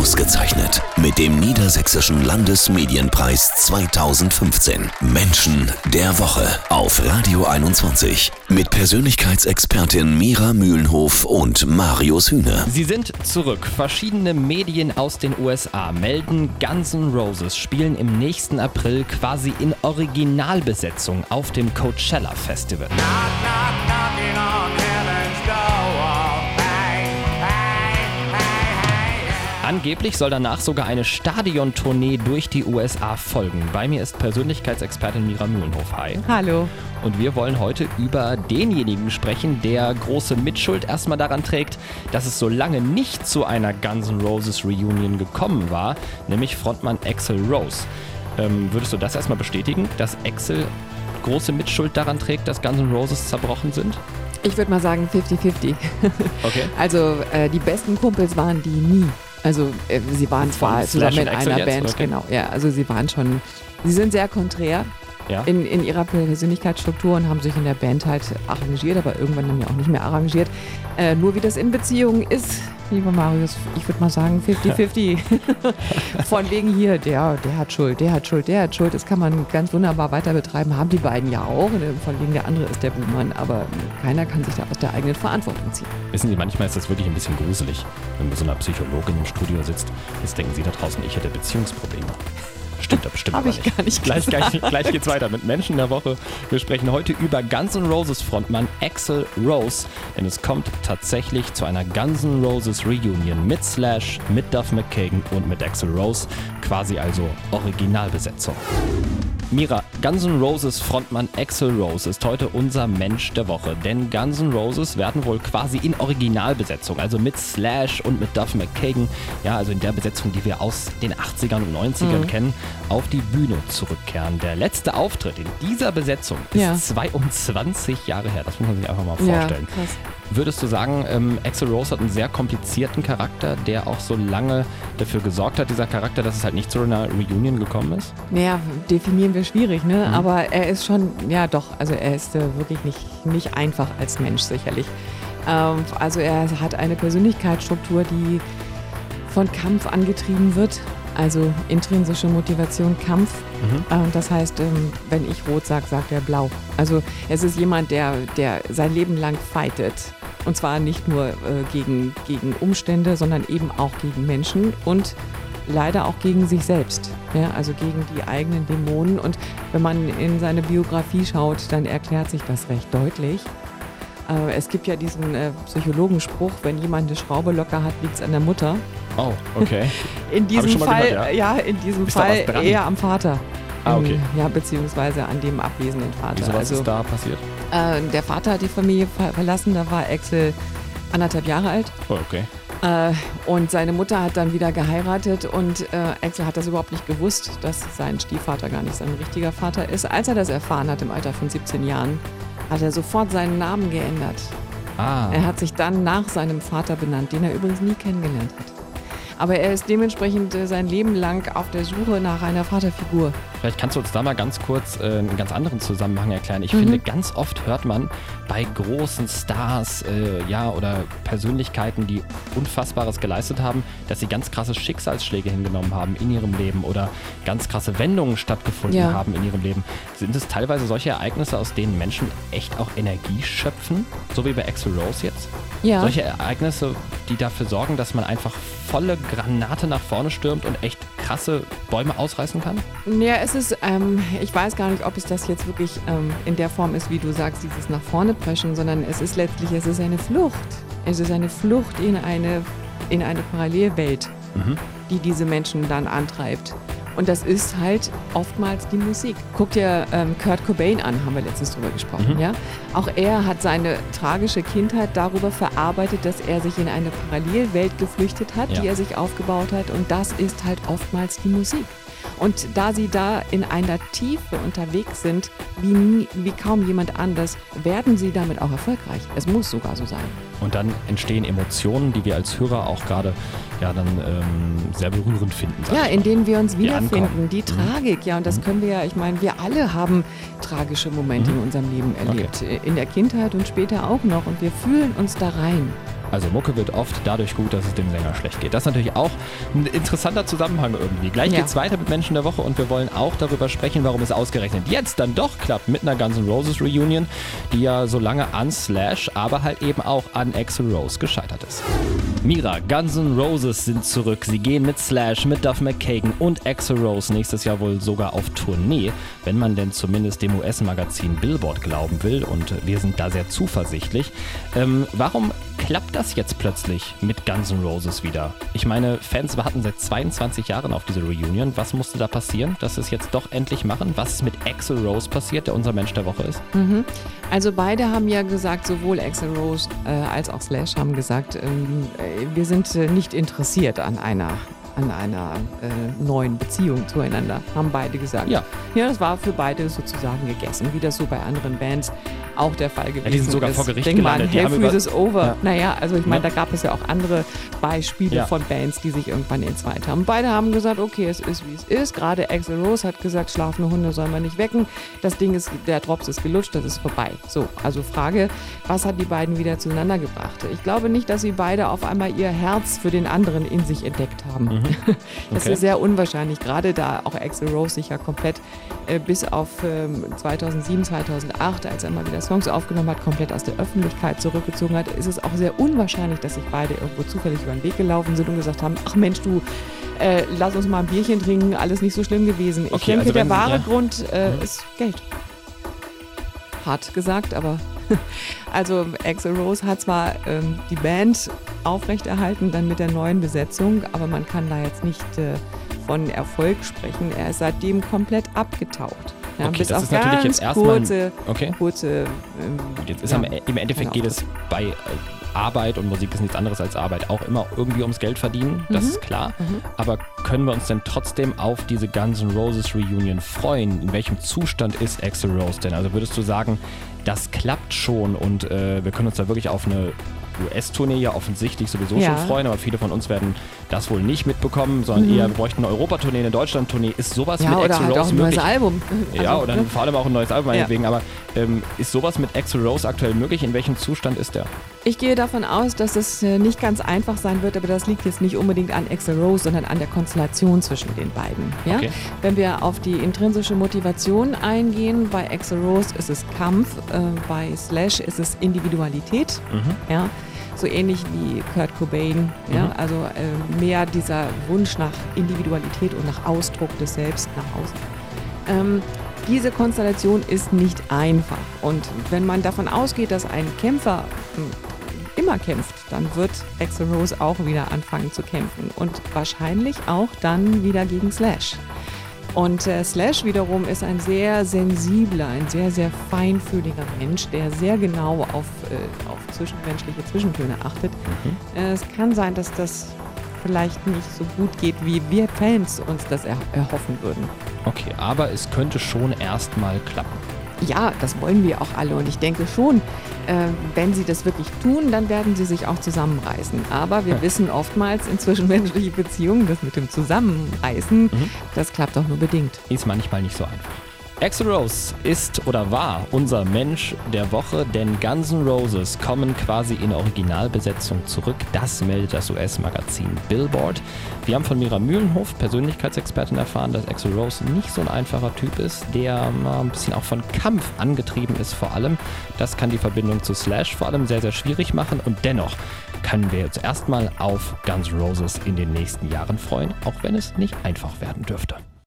Ausgezeichnet mit dem Niedersächsischen Landesmedienpreis 2015. Menschen der Woche auf Radio 21 mit Persönlichkeitsexpertin Mira Mühlenhof und Marius Hühne. Sie sind zurück. Verschiedene Medien aus den USA melden, Guns N' Roses spielen im nächsten April quasi in Originalbesetzung auf dem Coachella Festival. Angeblich soll danach sogar eine Stadiontournee durch die USA folgen. Bei mir ist Persönlichkeitsexpertin Mira Mühlenhof. Hi. Hallo. Und wir wollen heute über denjenigen sprechen, der große Mitschuld erstmal daran trägt, dass es so lange nicht zu einer Guns N' Roses Reunion gekommen war, nämlich Frontmann Axl Rose. Würdest du das erstmal bestätigen, dass Axl große Mitschuld daran trägt, dass Guns N' Roses zerbrochen sind? Ich würde mal sagen 50-50. Okay. Also die besten Kumpels waren die nie. Also sie waren zwar zusammen in einer Band, okay. Genau. Ja, also sie sind sehr konträr in ihrer Persönlichkeitsstruktur und haben sich in der Band halt arrangiert, aber irgendwann dann ja auch nicht mehr arrangiert. Nur wie das in Beziehungen ist, lieber Marius, ich würde mal sagen 50-50. Von wegen hier, der hat Schuld, der hat Schuld, der hat Schuld. Das kann man ganz wunderbar weiter betreiben, haben die beiden ja auch. Von wegen der andere ist der Buhmann, aber keiner kann sich da aus der eigenen Verantwortung ziehen. Wissen Sie, manchmal ist das wirklich ein bisschen gruselig, wenn so eine Psychologin im Studio sitzt. Jetzt denken Sie da draußen, ich hätte Beziehungsprobleme. Stimmt aber Hab aber ich nicht. gar nicht Gleich geht's weiter mit Menschen der Woche. Wir sprechen heute über Guns N' Roses Frontmann Axl Rose, denn es kommt tatsächlich zu einer Guns N' Roses Reunion mit Slash, mit Duff McKagan und mit Axl Rose, quasi also Originalbesetzung. Mira, Guns N' Roses Frontmann Axl Rose ist heute unser Mensch der Woche, denn Guns N' Roses werden wohl quasi in Originalbesetzung, also mit Slash und mit Duff McKagan, ja, also in der Besetzung, die wir aus den 80ern und 90ern kennen, auf die Bühne zurückkehren. Der letzte Auftritt in dieser Besetzung ist 22 Jahre her, das muss man sich einfach mal vorstellen. Ja, krass. Würdest du sagen, Axl Rose hat einen sehr komplizierten Charakter, der auch so lange dafür gesorgt hat, dieser Charakter, dass es halt nicht zu einer Reunion gekommen ist? Naja, definieren wir schwierig, ne? Aber er ist schon, also er ist wirklich nicht einfach als Mensch sicherlich. Also er hat eine Persönlichkeitsstruktur, die von Kampf angetrieben wird. Also intrinsische Motivation, Kampf. Das heißt, wenn ich rot sage, sagt er blau. Also es ist jemand, der sein Leben lang fightet. Und zwar nicht nur gegen Umstände, sondern eben auch gegen Menschen und leider auch gegen sich selbst. Ja, also gegen die eigenen Dämonen. Und wenn man in seine Biografie schaut, dann erklärt sich das recht deutlich. Es gibt ja diesen Psychologenspruch, wenn jemand eine Schraube locker hat, liegt es an der Mutter. Oh, okay. In diesem Fall, gehört, in diesem Ist Fall da was dran? eher am Vater. Okay. Ja, beziehungsweise an dem abwesenden Vater. Wieso, was ist da passiert? Der Vater hat die Familie verlassen, da war Axl 1,5 Jahre alt. Oh, okay. Und seine Mutter hat dann wieder geheiratet und Axl hat das überhaupt nicht gewusst, dass sein Stiefvater gar nicht sein richtiger Vater ist. Als er das erfahren hat im Alter von 17 Jahren, hat er sofort seinen Namen geändert. Er hat sich dann nach seinem Vater benannt, den er übrigens nie kennengelernt hat. Aber er ist dementsprechend sein Leben lang auf der Suche nach einer Vaterfigur. Vielleicht kannst du uns da mal ganz kurz einen ganz anderen Zusammenhang erklären. Ich finde, ganz oft hört man bei großen Stars oder Persönlichkeiten, die Unfassbares geleistet haben, dass sie ganz krasse Schicksalsschläge hingenommen haben in ihrem Leben oder ganz krasse Wendungen stattgefunden haben in ihrem Leben. Sind es teilweise solche Ereignisse, aus denen Menschen echt auch Energie schöpfen? So wie bei Axl Rose jetzt? Ja. Solche Ereignisse, die dafür sorgen, dass man einfach volle Granate nach vorne stürmt und echt krasse Bäume ausreißen kann? Ja, es ist, ich weiß gar nicht, ob es das jetzt wirklich in der Form ist, wie du sagst, dieses nach vorne preschen, sondern es ist eine Flucht. Es ist eine Flucht in eine Parallelwelt, die diese Menschen dann antreibt. Und das ist halt oftmals die Musik. Guck dir Kurt Cobain an, haben wir letztens drüber gesprochen. Ja? Auch er hat seine tragische Kindheit darüber verarbeitet, dass er sich in eine Parallelwelt geflüchtet hat, die er sich aufgebaut hat. Und das ist halt oftmals die Musik. Und da sie da in einer Tiefe unterwegs sind, wie kaum jemand anders, werden sie damit auch erfolgreich. Es muss sogar so sein. Und dann entstehen Emotionen, die wir als Hörer auch gerade sehr berührend finden. Ja, in denen wir uns wiederfinden. ankommen. Die Tragik, und das können wir ich meine, wir alle haben tragische Momente in unserem Leben erlebt. In der Kindheit und später auch noch. Und wir fühlen uns da rein. Also Mucke wird oft dadurch gut, dass es dem Sänger schlecht geht. Das ist natürlich auch ein interessanter Zusammenhang irgendwie. Gleich geht's weiter mit Menschen der Woche und wir wollen auch darüber sprechen, warum es ausgerechnet jetzt dann doch klappt mit einer Guns N' Roses Reunion, die ja so lange an Slash, aber halt eben auch an Axl Rose gescheitert ist. Mira, Guns N' Roses sind zurück. Sie gehen mit Slash, mit Duff McKagan und Axl Rose nächstes Jahr wohl sogar auf Tournee, wenn man denn zumindest dem US-Magazin Billboard glauben will, und wir sind da sehr zuversichtlich. Warum klappt das jetzt plötzlich mit Guns N' Roses wieder? Ich meine, Fans warten seit 22 Jahren auf diese Reunion. Was musste da passieren, dass sie es jetzt doch endlich machen? Was ist mit Axl Rose passiert, der unser Mensch der Woche ist? Also beide haben ja gesagt, sowohl Axl Rose als auch Slash haben gesagt, wir sind nicht interessiert an einer neuen Beziehung zueinander, haben beide gesagt. Ja, das war für beide sozusagen gegessen, wie das so bei anderen Bands auch der Fall gewesen ist. Die sind sogar vor Gericht gelandet. Hell Freezes Over. Ja. Naja, also ich meine, da gab es ja auch andere Beispiele von Bands, die sich irgendwann entzweit haben. Beide haben gesagt, okay, es ist, wie es ist. Gerade Axl Rose hat gesagt, schlafende Hunde soll man nicht wecken. Das Ding ist, der Drops ist gelutscht, das ist vorbei. So, also Frage, was hat die beiden wieder zueinander gebracht? Ich glaube nicht, dass sie beide auf einmal ihr Herz für den anderen in sich entdeckt haben. Das ist sehr unwahrscheinlich, gerade da auch Axl Rose sich ja komplett bis auf 2007, 2008, als er mal wieder Songs aufgenommen hat, komplett aus der Öffentlichkeit zurückgezogen hat, ist es auch sehr unwahrscheinlich, dass sich beide irgendwo zufällig über den Weg gelaufen sind und gesagt haben, ach Mensch, du, lass uns mal ein Bierchen trinken, alles nicht so schlimm gewesen. Ich denke, also der wahre Grund ist Geld. Hart gesagt, aber also Axl Rose hat zwar die Band aufrechterhalten, dann mit der neuen Besetzung, aber man kann da jetzt nicht von Erfolg sprechen. Er ist seitdem komplett abgetaucht. Ja, okay, bis das auf ist natürlich ganz jetzt erstmal kurze jetzt ist im Endeffekt geht es bei Arbeit, und Musik ist nichts anderes als Arbeit, auch immer irgendwie ums Geld verdienen, das ist klar. Aber können wir uns denn trotzdem auf diese Guns N' Roses Reunion freuen? In welchem Zustand ist Axl Rose denn? Also würdest du sagen, das klappt schon und wir können uns da wirklich auf eine US-Tournee ja offensichtlich sowieso schon freuen, aber viele von uns werden das wohl nicht mitbekommen, sondern eher, wir bräuchten eine Europatournee, eine Deutschland-Tournee. Ist sowas mit Axl Rose auch ein möglich? Neues Album. Ja, oder vor allem auch ein neues Album meinetwegen, aber ist sowas mit Axl Rose aktuell möglich? In welchem Zustand ist der? Ich gehe davon aus, dass es nicht ganz einfach sein wird, aber das liegt jetzt nicht unbedingt an Axl Rose, sondern an der Konstellation zwischen den beiden. Ja? Okay. Wenn wir auf die intrinsische Motivation eingehen, bei Axl Rose ist es Kampf, bei Slash ist es Individualität. Ja? So ähnlich wie Kurt Cobain, ja? Also mehr dieser Wunsch nach Individualität und nach Ausdruck des Selbst nach außen. Diese Konstellation ist nicht einfach, und wenn man davon ausgeht, dass ein Kämpfer immer kämpft, dann wird Axl Rose auch wieder anfangen zu kämpfen und wahrscheinlich auch dann wieder gegen Slash. Und Slash wiederum ist ein sehr sensibler, ein sehr, sehr feinfühliger Mensch, der sehr genau auf zwischenmenschliche Zwischentöne achtet. Es kann sein, dass das vielleicht nicht so gut geht, wie wir Fans uns das erhoffen würden. Okay, aber es könnte schon erstmal klappen. Ja, das wollen wir auch alle, und ich denke schon, wenn sie das wirklich tun, dann werden sie sich auch zusammenreißen. Aber wir wissen oftmals in zwischenmenschlichen Beziehungen, das mit dem Zusammenreißen, das klappt auch nur bedingt. Ist manchmal nicht so einfach. Axl Rose ist oder war unser Mensch der Woche, denn Guns N' Roses kommen quasi in Originalbesetzung zurück. Das meldet das US-Magazin Billboard. Wir haben von Mira Mühlenhof, Persönlichkeitsexpertin, erfahren, dass Axl Rose nicht so ein einfacher Typ ist, der ein bisschen auch von Kampf angetrieben ist vor allem. Das kann die Verbindung zu Slash vor allem sehr, sehr schwierig machen, und dennoch können wir uns erstmal auf Guns N' Roses in den nächsten Jahren freuen, auch wenn es nicht einfach werden dürfte.